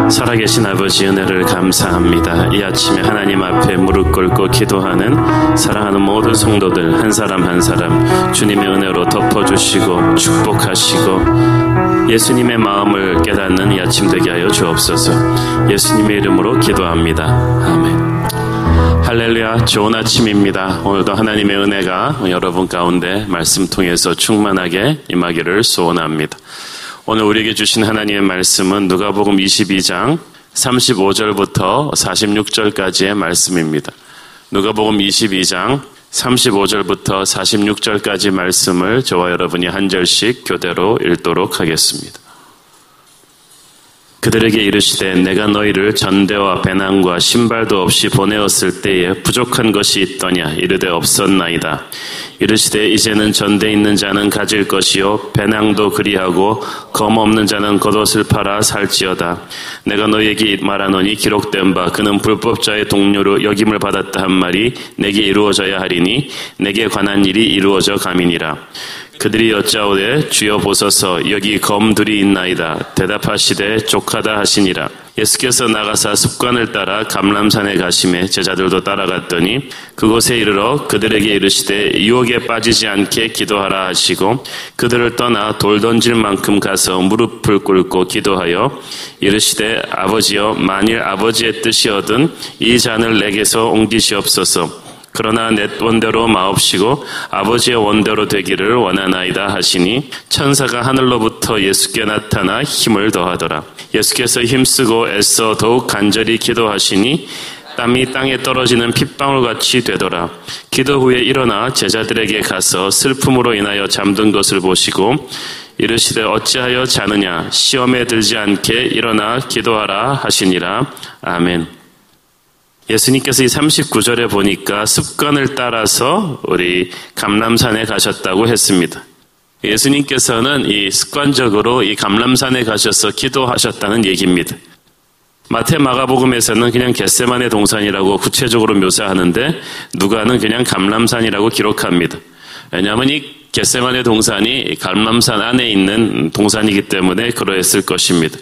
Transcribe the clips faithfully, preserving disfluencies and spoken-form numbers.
살아계신 아버지 은혜를 감사합니다. 이 아침에 하나님 앞에 무릎 꿇고 기도하는 사랑하는 모든 성도들 한 사람 한 사람 주님의 은혜로 덮어주시고 축복하시고 예수님의 마음을 깨닫는 이 아침 되게 하여 주옵소서. 예수님의 이름으로 기도합니다. 아멘. 할렐루야. 좋은 아침입니다. 오늘도 하나님의 은혜가 여러분 가운데 말씀 통해서 충만하게 임하기를 소원합니다. 오늘 우리에게 주신 하나님의 말씀은 누가복음 이십이 장 삼십오 절부터 사십육 절까지의 말씀입니다. 누가복음 이십이 장 삼십오 절부터 사십육 절까지 말씀을 저와 여러분이 한 절씩 교대로 읽도록 하겠습니다. 그들에게 이르시되 내가 너희를 전대와 배낭과 신발도 없이 보내었을 때에 부족한 것이 있더냐 이르되 없었나이다. 이르시되 이제는 전대 있는 자는 가질 것이요 배낭도 그리하고 검 없는 자는 겉옷을 팔아 살지어다. 내가 너희에게 말하노니 기록된 바 그는 불법자의 동료로 여김을 받았다 한 말이 내게 이루어져야 하리니 내게 관한 일이 이루어져 가미니라. 그들이 여짜오되 주여 보소서 여기 검들이 있나이다. 대답하시되 족하다 하시니라. 예수께서 나가사 습관을 따라 감람산에 가심에 제자들도 따라갔더니 그곳에 이르러 그들에게 이르시되 유혹에 빠지지 않게 기도하라 하시고 그들을 떠나 돌 던질 만큼 가서 무릎을 꿇고 기도하여 이르시되 아버지여 만일 아버지의 뜻이거든 이 잔을 내게서 옮기시옵소서. 그러나 내 원대로 마옵시고 아버지의 원대로 되기를 원하나이다 하시니 천사가 하늘로부터 예수께 나타나 힘을 더하더라. 예수께서 힘쓰고 애써 더욱 간절히 기도하시니 땀이 땅에 떨어지는 핏방울같이 되더라. 기도 후에 일어나 제자들에게 가서 슬픔으로 인하여 잠든 것을 보시고 이르시되 어찌하여 자느냐 시험에 들지 않게 일어나 기도하라 하시니라. 아멘. 예수님께서 이 삼십구 절에 보니까 습관을 따라서 우리 감람산에 가셨다고 했습니다. 예수님께서는 이 습관적으로 이 감람산에 가셔서 기도하셨다는 얘기입니다. 마태 마가복음에서는 그냥 겟세마네 동산이라고 구체적으로 묘사하는데 누가는 그냥 감람산이라고 기록합니다. 왜냐하면 이 겟세마네 동산이 감람산 안에 있는 동산이기 때문에 그러했을 것입니다.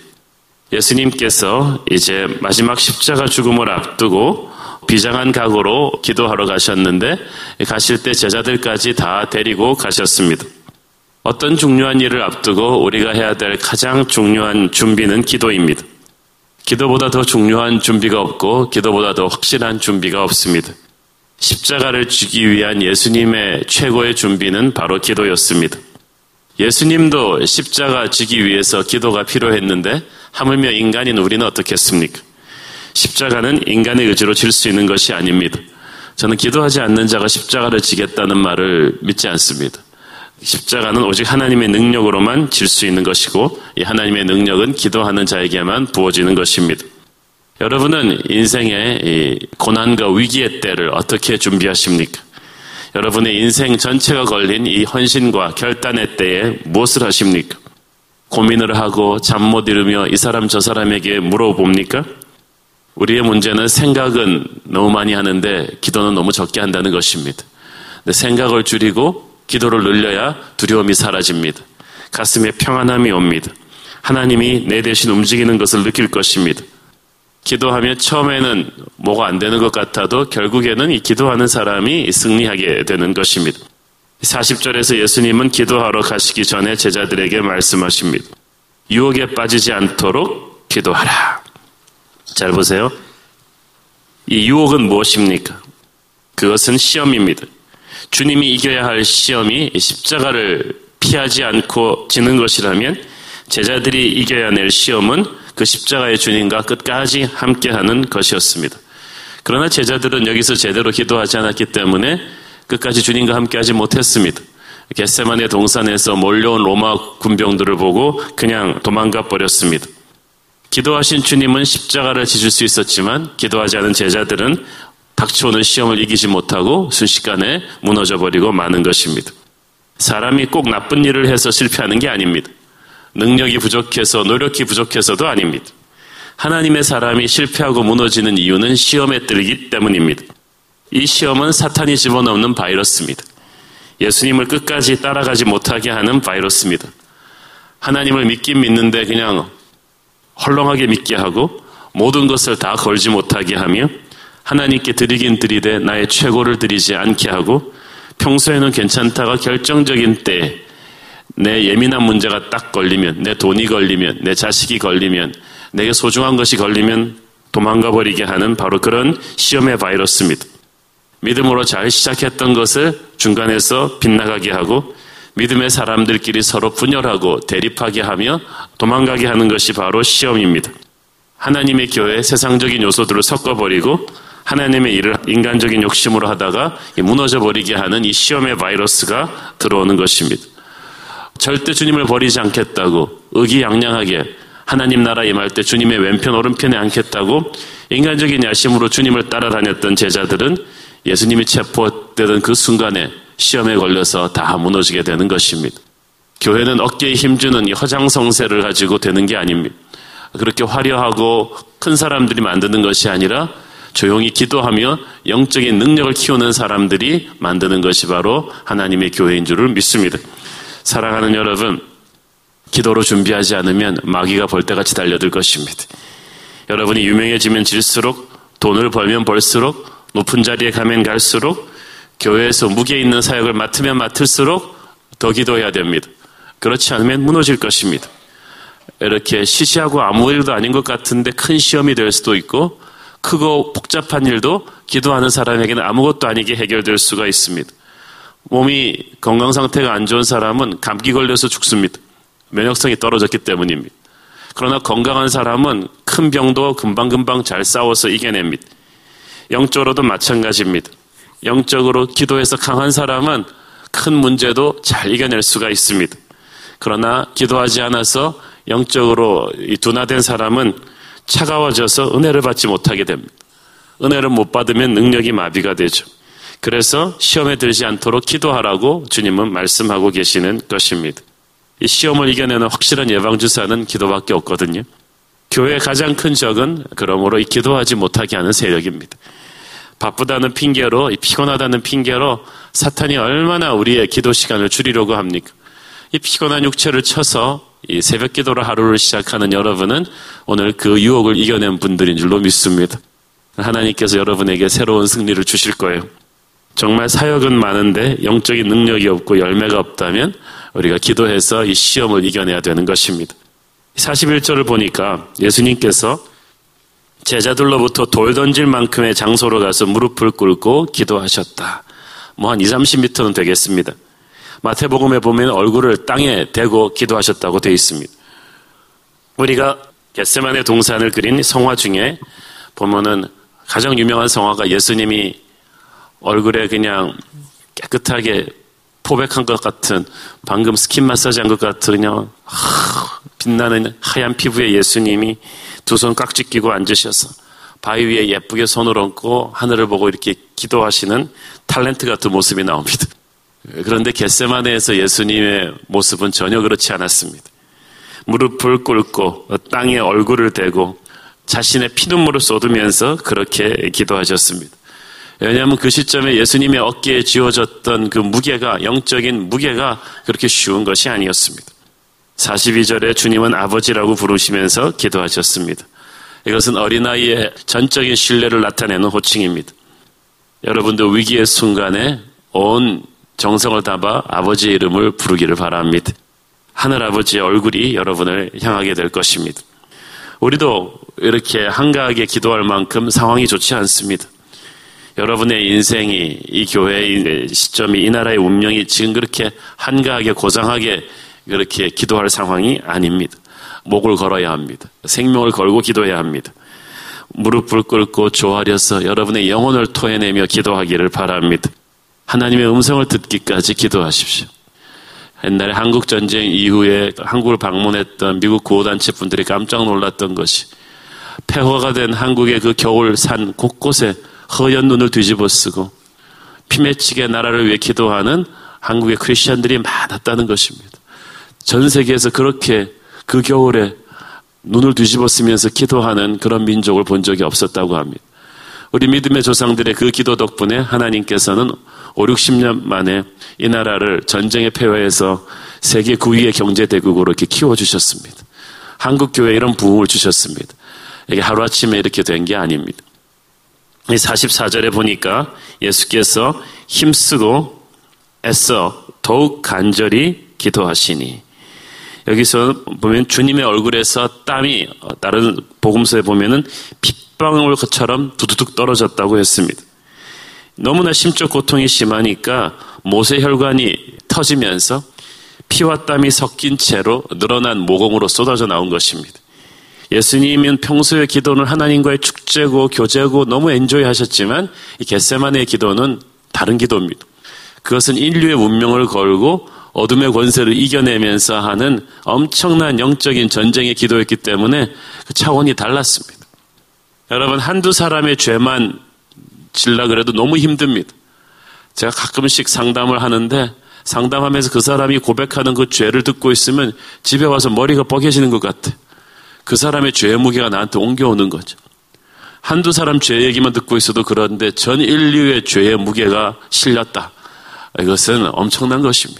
예수님께서 이제 마지막 십자가 죽음을 앞두고 비장한 각오로 기도하러 가셨는데 가실 때 제자들까지 다 데리고 가셨습니다. 어떤 중요한 일을 앞두고 우리가 해야 될 가장 중요한 준비는 기도입니다. 기도보다 더 중요한 준비가 없고 기도보다 더 확실한 준비가 없습니다. 십자가를 지기 위한 예수님의 최고의 준비는 바로 기도였습니다. 예수님도 십자가 지기 위해서 기도가 필요했는데 하물며 인간인 우리는 어떻겠습니까? 십자가는 인간의 의지로 질 수 있는 것이 아닙니다. 저는 기도하지 않는 자가 십자가를 지겠다는 말을 믿지 않습니다. 십자가는 오직 하나님의 능력으로만 질 수 있는 것이고 이 하나님의 능력은 기도하는 자에게만 부어지는 것입니다. 여러분은 인생의 이 고난과 위기의 때를 어떻게 준비하십니까? 여러분의 인생 전체가 걸린 이 헌신과 결단의 때에 무엇을 하십니까? 고민을 하고 잠 못 이루며 이 사람 저 사람에게 물어봅니까? 우리의 문제는 생각은 너무 많이 하는데 기도는 너무 적게 한다는 것입니다. 생각을 줄이고 기도를 늘려야 두려움이 사라집니다. 가슴에 평안함이 옵니다. 하나님이 내 대신 움직이는 것을 느낄 것입니다. 기도하면 처음에는 뭐가 안 되는 것 같아도 결국에는 이 기도하는 사람이 승리하게 되는 것입니다. 사십 절에서 예수님은 기도하러 가시기 전에 제자들에게 말씀하십니다. 유혹에 빠지지 않도록 기도하라. 잘 보세요. 이 유혹은 무엇입니까? 그것은 시험입니다. 주님이 이겨야 할 시험이 십자가를 피하지 않고 지는 것이라면 제자들이 이겨야 할 시험은 그 십자가의 주님과 끝까지 함께하는 것이었습니다. 그러나 제자들은 여기서 제대로 기도하지 않았기 때문에 끝까지 주님과 함께하지 못했습니다. 겟세마네 동산에서 몰려온 로마 군병들을 보고 그냥 도망가 버렸습니다. 기도하신 주님은 십자가를 지실 수 있었지만 기도하지 않은 제자들은 닥쳐오는 시험을 이기지 못하고 순식간에 무너져버리고 마는 것입니다. 사람이 꼭 나쁜 일을 해서 실패하는 게 아닙니다. 능력이 부족해서 노력이 부족해서도 아닙니다. 하나님의 사람이 실패하고 무너지는 이유는 시험에 들기 때문입니다. 이 시험은 사탄이 집어넣는 바이러스입니다. 예수님을 끝까지 따라가지 못하게 하는 바이러스입니다. 하나님을 믿긴 믿는데 그냥 헐렁하게 믿게 하고 모든 것을 다 걸지 못하게 하며 하나님께 드리긴 드리되 나의 최고를 드리지 않게 하고 평소에는 괜찮다가 결정적인 때에 내 예민한 문제가 딱 걸리면, 내 돈이 걸리면, 내 자식이 걸리면, 내게 소중한 것이 걸리면 도망가 버리게 하는 바로 그런 시험의 바이러스입니다. 믿음으로 잘 시작했던 것을 중간에서 빗나가게 하고 믿음의 사람들끼리 서로 분열하고 대립하게 하며 도망가게 하는 것이 바로 시험입니다. 하나님의 교회에 세상적인 요소들을 섞어버리고 하나님의 일을 인간적인 욕심으로 하다가 무너져 버리게 하는 이 시험의 바이러스가 들어오는 것입니다. 절대 주님을 버리지 않겠다고 의기양양하게 하나님 나라 임할 때 주님의 왼편 오른편에 앉겠다고 인간적인 야심으로 주님을 따라다녔던 제자들은 예수님이 체포되던 그 순간에 시험에 걸려서 다 무너지게 되는 것입니다. 교회는 어깨에 힘주는 이 허장성세를 가지고 되는 게 아닙니다. 그렇게 화려하고 큰 사람들이 만드는 것이 아니라 조용히 기도하며 영적인 능력을 키우는 사람들이 만드는 것이 바로 하나님의 교회인 줄을 믿습니다. 사랑하는 여러분, 기도로 준비하지 않으면 마귀가 벌떼같이 달려들 것입니다. 여러분이 유명해지면 질수록, 돈을 벌면 벌수록, 높은 자리에 가면 갈수록, 교회에서 무게 있는 사역을 맡으면 맡을수록 더 기도해야 됩니다. 그렇지 않으면 무너질 것입니다. 이렇게 시시하고 아무 일도 아닌 것 같은데 큰 시험이 될 수도 있고 크고 복잡한 일도 기도하는 사람에게는 아무것도 아니게 해결될 수가 있습니다. 몸이 건강 상태가 안 좋은 사람은 감기 걸려서 죽습니다. 면역성이 떨어졌기 때문입니다. 그러나 건강한 사람은 큰 병도 금방금방 잘 싸워서 이겨냅니다. 영적으로도 마찬가지입니다. 영적으로 기도해서 강한 사람은 큰 문제도 잘 이겨낼 수가 있습니다. 그러나 기도하지 않아서 영적으로 둔화된 사람은 차가워져서 은혜를 받지 못하게 됩니다. 은혜를 못 받으면 능력이 마비가 되죠. 그래서 시험에 들지 않도록 기도하라고 주님은 말씀하고 계시는 것입니다. 이 시험을 이겨내는 확실한 예방주사는 기도밖에 없거든요. 교회의 가장 큰 적은 그러므로 이 기도하지 못하게 하는 세력입니다. 바쁘다는 핑계로, 피곤하다는 핑계로 사탄이 얼마나 우리의 기도 시간을 줄이려고 합니까? 이 피곤한 육체를 쳐서 이 새벽 기도로 하루를 시작하는 여러분은 오늘 그 유혹을 이겨낸 분들인 줄로 믿습니다. 하나님께서 여러분에게 새로운 승리를 주실 거예요. 정말 사역은 많은데 영적인 능력이 없고 열매가 없다면 우리가 기도해서 이 시험을 이겨내야 되는 것입니다. 사십일 절을 보니까 예수님께서 제자들로부터 돌 던질 만큼의 장소로 가서 무릎을 꿇고 기도하셨다. 뭐 한 이삼십 미터는 되겠습니다. 마태복음에 보면 얼굴을 땅에 대고 기도하셨다고 되어 있습니다. 우리가 겟세마네 동산을 그린 성화 중에 보면은 가장 유명한 성화가 예수님이 얼굴에 그냥 깨끗하게 포백한 것 같은, 방금 스킨 마사지 한 것 같은 그냥 하, 빛나는 하얀 피부의 예수님이 두 손 깍지 끼고 앉으셔서 바위 위에 예쁘게 손을 얹고 하늘을 보고 이렇게 기도하시는 탤런트 같은 모습이 나옵니다. 그런데 겟세마네에서 예수님의 모습은 전혀 그렇지 않았습니다. 무릎을 꿇고 땅에 얼굴을 대고 자신의 피눈물을 쏟으면서 그렇게 기도하셨습니다. 왜냐하면 그 시점에 예수님의 어깨에 쥐어졌던 그 무게가, 영적인 무게가 그렇게 쉬운 것이 아니었습니다. 사십이 절에 주님은 아버지라고 부르시면서 기도하셨습니다. 이것은 어린아이의 전적인 신뢰를 나타내는 호칭입니다. 여러분도 위기의 순간에 온 정성을 담아 아버지의 이름을 부르기를 바랍니다. 하늘아버지의 얼굴이 여러분을 향하게 될 것입니다. 우리도 이렇게 한가하게 기도할 만큼 상황이 좋지 않습니다. 여러분의 인생이, 이 교회의 시점이, 이 나라의 운명이 지금 그렇게 한가하게 고상하게 그렇게 기도할 상황이 아닙니다. 목을 걸어야 합니다. 생명을 걸고 기도해야 합니다. 무릎을 꿇고 조아려서 여러분의 영혼을 토해내며 기도하기를 바랍니다. 하나님의 음성을 듣기까지 기도하십시오. 옛날에 한국전쟁 이후에 한국을 방문했던 미국 구호단체 분들이 깜짝 놀랐던 것이 폐허가 된 한국의 그 겨울 산 곳곳에 허연 눈을 뒤집어 쓰고 피 맺히게 나라를 위해 기도하는 한국의 크리스천들이 많았다는 것입니다. 전 세계에서 그렇게 그 겨울에 눈을 뒤집어 쓰면서 기도하는 그런 민족을 본 적이 없었다고 합니다. 우리 믿음의 조상들의 그 기도 덕분에 하나님께서는 오륙십 년 만에 이 나라를 전쟁의 폐허에서 세계 구 위의 경제대국으로 이렇게 키워주셨습니다. 한국 교회에 이런 부흥을 주셨습니다. 이게 하루아침에 이렇게 된 게 아닙니다. 사십사 절에 보니까 예수께서 힘쓰고 애써 더욱 간절히 기도하시니, 여기서 보면 주님의 얼굴에서 땀이 다른 복음서에 보면은 핏방울처럼 두두둑 떨어졌다고 했습니다. 너무나 심적 고통이 심하니까 모세혈관이 터지면서 피와 땀이 섞인 채로 늘어난 모공으로 쏟아져 나온 것입니다. 예수님은 평소에 기도는 하나님과의 축제고 교제고 너무 엔조이 하셨지만 이 겟세마네의 기도는 다른 기도입니다. 그것은 인류의 운명을 걸고 어둠의 권세를 이겨내면서 하는 엄청난 영적인 전쟁의 기도였기 때문에 그 차원이 달랐습니다. 여러분, 한두 사람의 죄만 질라 그래도 너무 힘듭니다. 제가 가끔씩 상담을 하는데 상담하면서 그 사람이 고백하는 그 죄를 듣고 있으면 집에 와서 머리가 뻐개지는 것 같아. 그 사람의 죄의 무게가 나한테 옮겨오는 거죠. 한두 사람 죄 얘기만 듣고 있어도 그런데 전 인류의 죄의 무게가 실렸다. 이것은 엄청난 것입니다.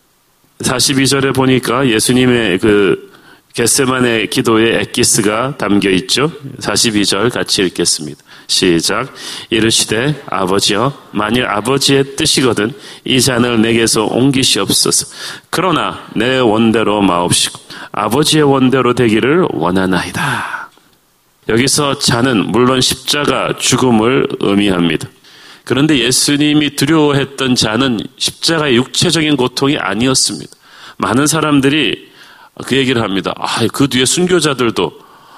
사십이 절에 보니까 예수님의 그 겟세마네 기도의 엑기스가 담겨 있죠. 사십이 절 같이 읽겠습니다. 시작. 이르시되 아버지여, 만일 아버지의 뜻이거든 이 잔을 내게서 옮기시옵소서. 그러나 내 원대로 마옵시고 아버지의 원대로 되기를 원하나이다. 여기서 잔은 물론 십자가 죽음을 의미합니다. 그런데 예수님이 두려워했던 잔은 십자가의 육체적인 고통이 아니었습니다. 많은 사람들이 그 얘기를 합니다. 아, 그 뒤에 순교자들도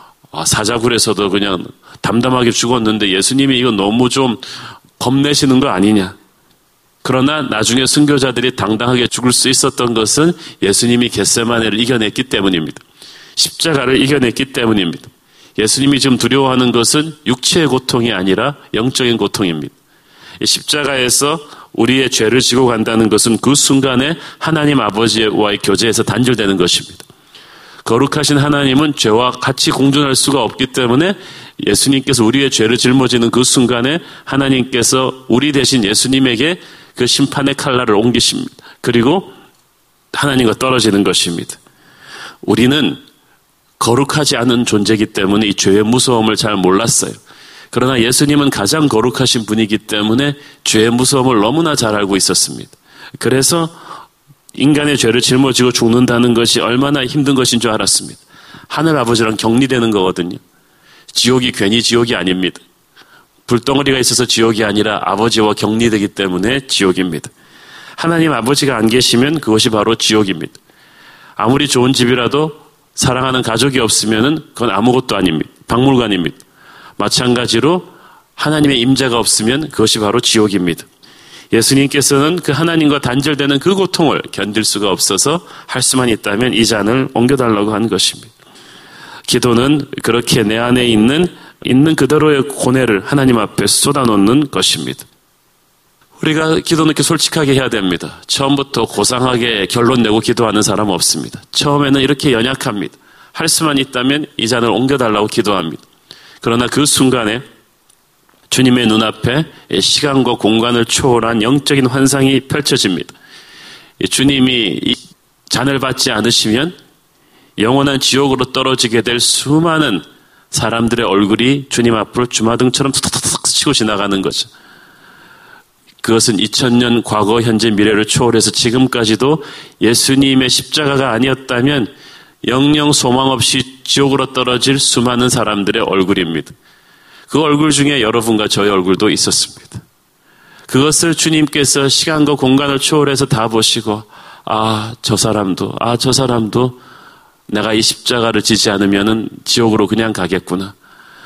사자굴에서도 그냥 담담하게 죽었는데 예수님이 이거 너무 좀 겁내시는 거 아니냐. 그러나 나중에 순교자들이 당당하게 죽을 수 있었던 것은 예수님이 겟세마네를 이겨냈기 때문입니다. 십자가를 이겨냈기 때문입니다. 예수님이 지금 두려워하는 것은 육체의 고통이 아니라 영적인 고통입니다. 십자가에서 우리의 죄를 지고 간다는 것은 그 순간에 하나님 아버지와의 교제에서 단절되는 것입니다. 거룩하신 하나님은 죄와 같이 공존할 수가 없기 때문에 예수님께서 우리의 죄를 짊어지는 그 순간에 하나님께서 우리 대신 예수님에게 그 심판의 칼날을 옮기십니다. 그리고 하나님과 떨어지는 것입니다. 우리는 거룩하지 않은 존재이기 때문에 이 죄의 무서움을 잘 몰랐어요. 그러나 예수님은 가장 거룩하신 분이기 때문에 죄의 무서움을 너무나 잘 알고 있었습니다. 그래서 인간의 죄를 짊어지고 죽는다는 것이 얼마나 힘든 것인 줄 알았습니다. 하늘 아버지랑 격리되는 거거든요. 지옥이 괜히 지옥이 아닙니다. 불덩어리가 있어서 지옥이 아니라 아버지와 격리되기 때문에 지옥입니다. 하나님 아버지가 안 계시면 그것이 바로 지옥입니다. 아무리 좋은 집이라도 사랑하는 가족이 없으면 그건 아무것도 아닙니다. 박물관입니다. 마찬가지로 하나님의 임재가 없으면 그것이 바로 지옥입니다. 예수님께서는 그 하나님과 단절되는 그 고통을 견딜 수가 없어서 할 수만 있다면 이 잔을 옮겨달라고 한 것입니다. 기도는 그렇게 내 안에 있는 있는 그대로의 고뇌를 하나님 앞에 쏟아놓는 것입니다. 우리가 기도는 이렇게 솔직하게 해야 됩니다. 처음부터 고상하게 결론 내고 기도하는 사람은 없습니다. 처음에는 이렇게 연약합니다. 할 수만 있다면 이 잔을 옮겨달라고 기도합니다. 그러나 그 순간에 주님의 눈앞에 시간과 공간을 초월한 영적인 환상이 펼쳐집니다. 주님이 이 잔을 받지 않으시면 영원한 지옥으로 떨어지게 될 수많은 사람들의 얼굴이 주님 앞으로 주마등처럼 툭툭툭 치고 지나가는 거죠. 그것은 이천 년 과거, 현재, 미래를 초월해서 지금까지도 예수님의 십자가가 아니었다면 영영 소망 없이 지옥으로 떨어질 수많은 사람들의 얼굴입니다. 그 얼굴 중에 여러분과 저의 얼굴도 있었습니다. 그것을 주님께서 시간과 공간을 초월해서 다 보시고 아, 저 사람도 아, 저 사람도 내가 이 십자가를 지지 않으면 지옥으로 그냥 가겠구나.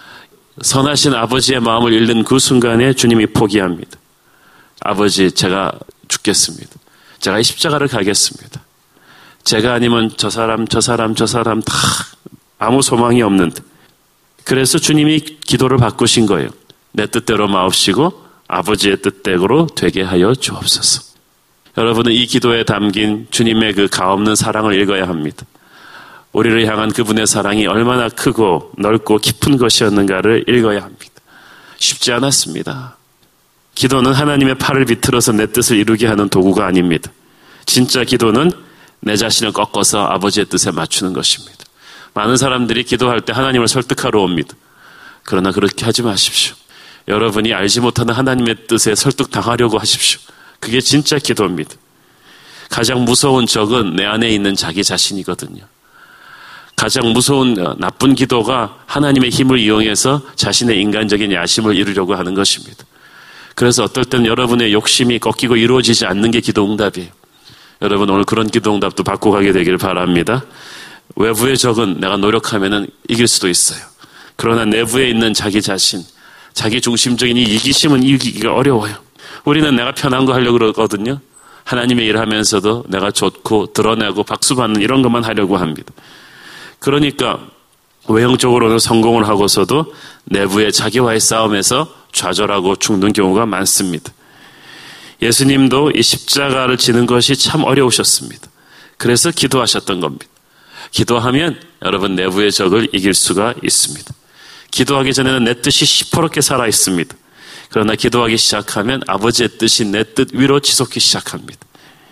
선하신 아버지의 마음을 잃는 그 순간에 주님이 포기합니다. 아버지, 제가 죽겠습니다. 제가 이 십자가를 가겠습니다. 제가 아니면 저 사람, 저 사람, 저 사람 다 아무 소망이 없는데. 그래서 주님이 기도를 바꾸신 거예요. 내 뜻대로 마옵시고 아버지의 뜻대로 되게 하여 주옵소서. 여러분은 이 기도에 담긴 주님의 그 가없는 사랑을 읽어야 합니다. 우리를 향한 그분의 사랑이 얼마나 크고 넓고 깊은 것이었는가를 읽어야 합니다. 쉽지 않았습니다. 기도는 하나님의 팔을 비틀어서 내 뜻을 이루게 하는 도구가 아닙니다. 진짜 기도는 내 자신을 꺾어서 아버지의 뜻에 맞추는 것입니다. 많은 사람들이 기도할 때 하나님을 설득하러 옵니다. 그러나 그렇게 하지 마십시오. 여러분이 알지 못하는 하나님의 뜻에 설득당하려고 하십시오. 그게 진짜 기도입니다. 가장 무서운 적은 내 안에 있는 자기 자신이거든요. 가장 무서운 나쁜 기도가 하나님의 힘을 이용해서 자신의 인간적인 야심을 이루려고 하는 것입니다. 그래서 어떨 때는 여러분의 욕심이 꺾이고 이루어지지 않는 게 기도 응답이에요. 여러분 오늘 그런 기도 응답도 받고 가게 되길 바랍니다. 외부의 적은 내가 노력하면 이길 수도 있어요. 그러나 내부에 있는 자기 자신, 자기 중심적인 이 이기심은 이기기가 어려워요. 우리는 내가 편한 거 하려고 그러거든요. 하나님의 일을 하면서도 내가 좋고 드러내고 박수받는 이런 것만 하려고 합니다. 그러니까 외형적으로는 성공을 하고서도 내부의 자기와의 싸움에서 좌절하고 죽는 경우가 많습니다. 예수님도 이 십자가를 지는 것이 참 어려우셨습니다. 그래서 기도하셨던 겁니다. 기도하면 여러분 내부의 적을 이길 수가 있습니다. 기도하기 전에는 내 뜻이 시퍼렇게 살아 있습니다. 그러나 기도하기 시작하면 아버지의 뜻이 내 뜻 위로 지속하기 시작합니다.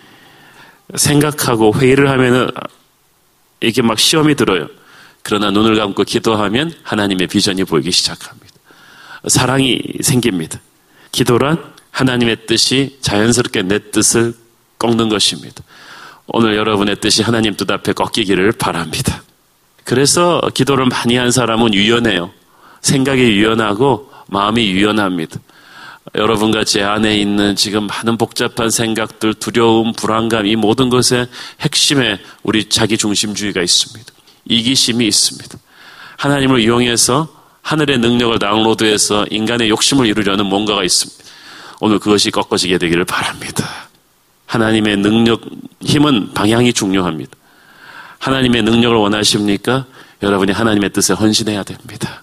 생각하고 회의를 하면은 이게 막 시험이 들어요. 그러나 눈을 감고 기도하면 하나님의 비전이 보이기 시작합니다. 사랑이 생깁니다. 기도란 하나님의 뜻이 자연스럽게 내 뜻을 꺾는 것입니다. 오늘 여러분의 뜻이 하나님 뜻 앞에 꺾이기를 바랍니다. 그래서 기도를 많이 한 사람은 유연해요. 생각이 유연하고 마음이 유연합니다. 여러분과 제 안에 있는 지금 많은 복잡한 생각들, 두려움, 불안감, 이 모든 것의 핵심에 우리 자기중심주의가 있습니다. 이기심이 있습니다. 하나님을 이용해서 하늘의 능력을 다운로드해서 인간의 욕심을 이루려는 뭔가가 있습니다. 오늘 그것이 꺾어지게 되기를 바랍니다. 하나님의 능력, 힘은 방향이 중요합니다. 하나님의 능력을 원하십니까? 여러분이 하나님의 뜻에 헌신해야 됩니다.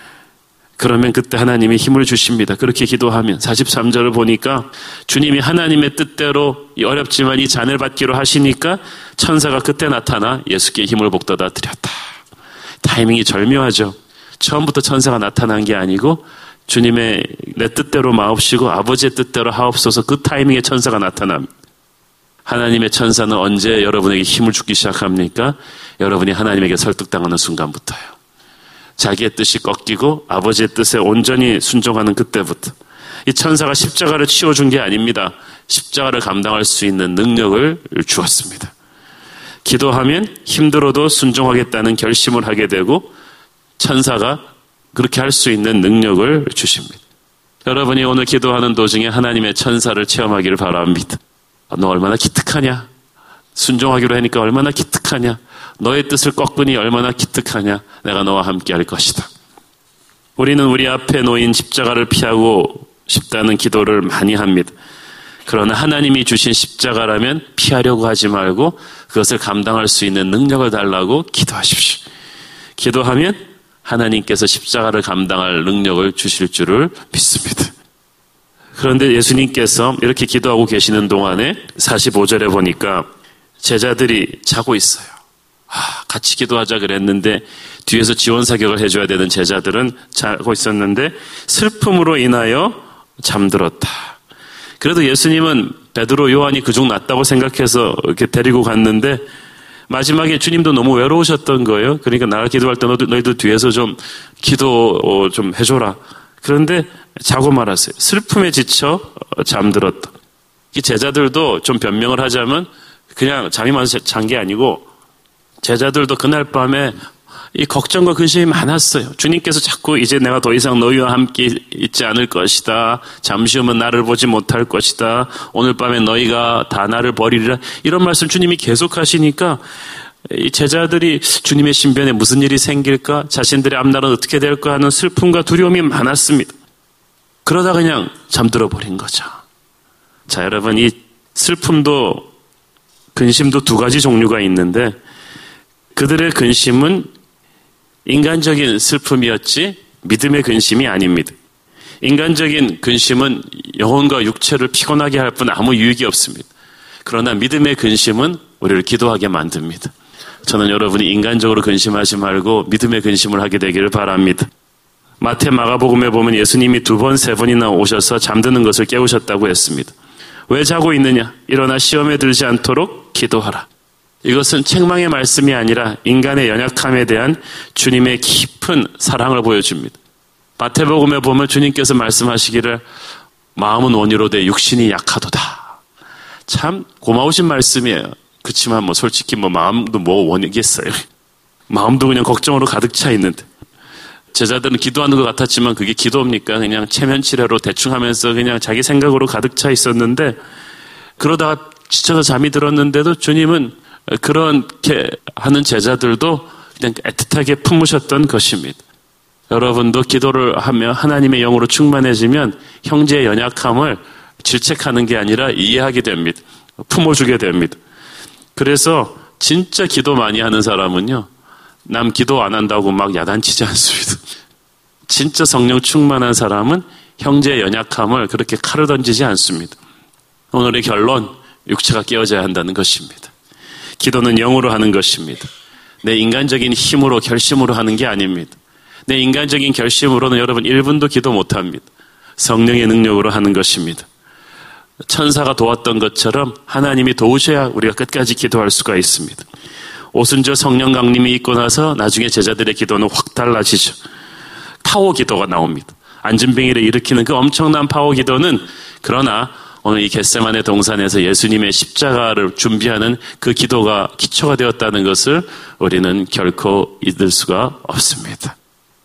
그러면 그때 하나님이 힘을 주십니다. 그렇게 기도하면 사십삼 절을 보니까 주님이 하나님의 뜻대로 어렵지만 이 잔을 받기로 하시니까 천사가 그때 나타나 예수께 힘을 북돋아 드렸다. 타이밍이 절묘하죠. 처음부터 천사가 나타난 게 아니고 주님의 내 뜻대로 마옵시고 아버지의 뜻대로 하옵소서, 그 타이밍에 천사가 나타납니다. 하나님의 천사는 언제 여러분에게 힘을 주기 시작합니까? 여러분이 하나님에게 설득당하는 순간부터요. 자기의 뜻이 꺾이고 아버지의 뜻에 온전히 순종하는 그때부터. 이 천사가 십자가를 치워준 게 아닙니다. 십자가를 감당할 수 있는 능력을 주었습니다. 기도하면 힘들어도 순종하겠다는 결심을 하게 되고 천사가 그렇게 할 수 있는 능력을 주십니다. 여러분이 오늘 기도하는 도중에 하나님의 천사를 체험하기를 바랍니다. 너 얼마나 기특하냐? 순종하기로 하니까 얼마나 기특하냐? 너의 뜻을 꺾으니 얼마나 기특하냐? 내가 너와 함께 할 것이다. 우리는 우리 앞에 놓인 십자가를 피하고 싶다는 기도를 많이 합니다. 그러나 하나님이 주신 십자가라면 피하려고 하지 말고 그것을 감당할 수 있는 능력을 달라고 기도하십시오. 기도하면 하나님께서 십자가를 감당할 능력을 주실 줄을 믿습니다. 그런데 예수님께서 이렇게 기도하고 계시는 동안에 사십오 절에 보니까 제자들이 자고 있어요. 아, 같이 기도하자 그랬는데 뒤에서 지원 사격을 해줘야 되는 제자들은 자고 있었는데 슬픔으로 인하여 잠들었다. 그래도 예수님은 베드로, 요한이 그중 낫다고 생각해서 이렇게 데리고 갔는데 마지막에 주님도 너무 외로우셨던 거예요. 그러니까 나가 기도할 때 너희도, 너희도 뒤에서 좀 기도 좀 해줘라. 그런데 자고 말았어요. 슬픔에 지쳐 잠들었다. 이 제자들도 좀 변명을 하자면 그냥 잠이 많아서 잔 게 아니고 제자들도 그날 밤에 이 걱정과 근심이 많았어요. 주님께서 자꾸 이제 내가 더 이상 너희와 함께 있지 않을 것이다. 잠시 후면 나를 보지 못할 것이다. 오늘 밤에 너희가 다 나를 버리리라. 이런 말씀 주님이 계속 하시니까 이 제자들이 주님의 신변에 무슨 일이 생길까? 자신들의 앞날은 어떻게 될까 하는 슬픔과 두려움이 많았습니다. 그러다 그냥 잠들어 버린 거죠. 자, 여러분, 이 슬픔도 근심도 두 가지 종류가 있는데 그들의 근심은 인간적인 슬픔이었지 믿음의 근심이 아닙니다. 인간적인 근심은 영혼과 육체를 피곤하게 할 뿐 아무 유익이 없습니다. 그러나 믿음의 근심은 우리를 기도하게 만듭니다. 저는 여러분이 인간적으로 근심하지 말고 믿음의 근심을 하게 되기를 바랍니다. 마태, 마가복음에 보면 예수님이 두 번, 세 번이나 오셔서 잠드는 것을 깨우셨다고 했습니다. 왜 자고 있느냐? 일어나 시험에 들지 않도록 기도하라. 이것은 책망의 말씀이 아니라 인간의 연약함에 대한 주님의 깊은 사랑을 보여줍니다. 마태복음에 보면 주님께서 말씀하시기를 마음은 원이로 돼 육신이 약하도다. 참 고마우신 말씀이에요. 그렇지만 뭐 솔직히 뭐 마음도 뭐 원이겠어요. 마음도 그냥 걱정으로 가득 차 있는데 제자들은 기도하는 것 같았지만 그게 기도입니까? 그냥 체면치레로 대충 하면서 그냥 자기 생각으로 가득 차 있었는데 그러다가 지쳐서 잠이 들었는데도 주님은 그렇게 하는 제자들도 그냥 애틋하게 품으셨던 것입니다. 여러분도 기도를 하며 하나님의 영으로 충만해지면 형제의 연약함을 질책하는 게 아니라 이해하게 됩니다. 품어주게 됩니다. 그래서 진짜 기도 많이 하는 사람은요, 남 기도 안 한다고 막 야단치지 않습니다. 진짜 성령 충만한 사람은 형제의 연약함을 그렇게 칼을 던지지 않습니다. 오늘의 결론, 육체가 깨어져야 한다는 것입니다. 기도는 영으로 하는 것입니다. 내 인간적인 힘으로 결심으로 하는 게 아닙니다. 내 인간적인 결심으로는 여러분 일 분도 기도 못합니다. 성령의 능력으로 하는 것입니다. 천사가 도왔던 것처럼 하나님이 도우셔야 우리가 끝까지 기도할 수가 있습니다. 오순절 성령 강림이 있고 나서 나중에 제자들의 기도는 확 달라지죠. 파워 기도가 나옵니다. 안진뱅이를 일으키는 그 엄청난 파워 기도는 그러나 오늘 이 겟세마네 동산에서 예수님의 십자가를 준비하는 그 기도가 기초가 되었다는 것을 우리는 결코 잊을 수가 없습니다.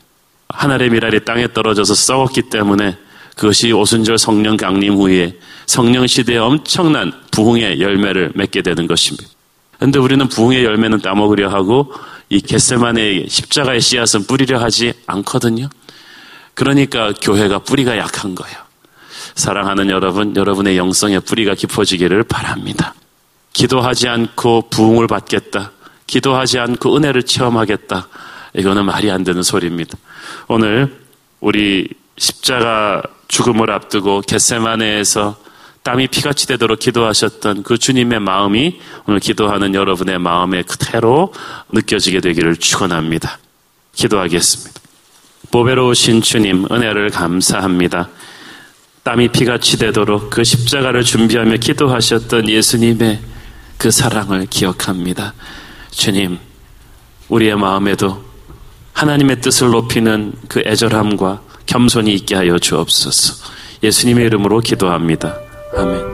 하늘의 미랄이 땅에 떨어져서 썩었기 때문에 그것이 오순절 성령 강림 후에 성령 시대에 엄청난 부흥의 열매를 맺게 되는 것입니다. 그런데 우리는 부흥의 열매는 따먹으려 하고 이 겟세마네의 십자가의 씨앗은 뿌리려 하지 않거든요. 그러니까 교회가 뿌리가 약한 거예요. 사랑하는 여러분, 여러분의 영성의 뿌리가 깊어지기를 바랍니다. 기도하지 않고 부흥을 받겠다. 기도하지 않고 은혜를 체험하겠다. 이거는 말이 안 되는 소리입니다. 오늘 우리 십자가 죽음을 앞두고 겟세마네에서 땀이 피같이 되도록 기도하셨던 그 주님의 마음이 오늘 기도하는 여러분의 마음에 그대로 느껴지게 되기를 축원합니다. 기도하겠습니다. 보배로우신 주님, 은혜를 감사합니다. 땀이 피같이 되도록 그 십자가를 준비하며 기도하셨던 예수님의 그 사랑을 기억합니다. 주님, 우리의 마음에도 하나님의 뜻을 높이는 그 애절함과 겸손이 있게 하여 주옵소서. 예수님의 이름으로 기도합니다. 아멘.